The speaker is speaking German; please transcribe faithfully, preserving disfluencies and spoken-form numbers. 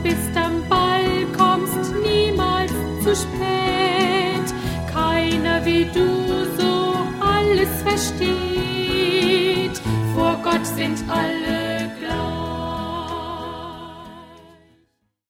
bist am Ball, kommst niemals zu spät. Keiner wie du so alles versteht. Vor Gott sind alle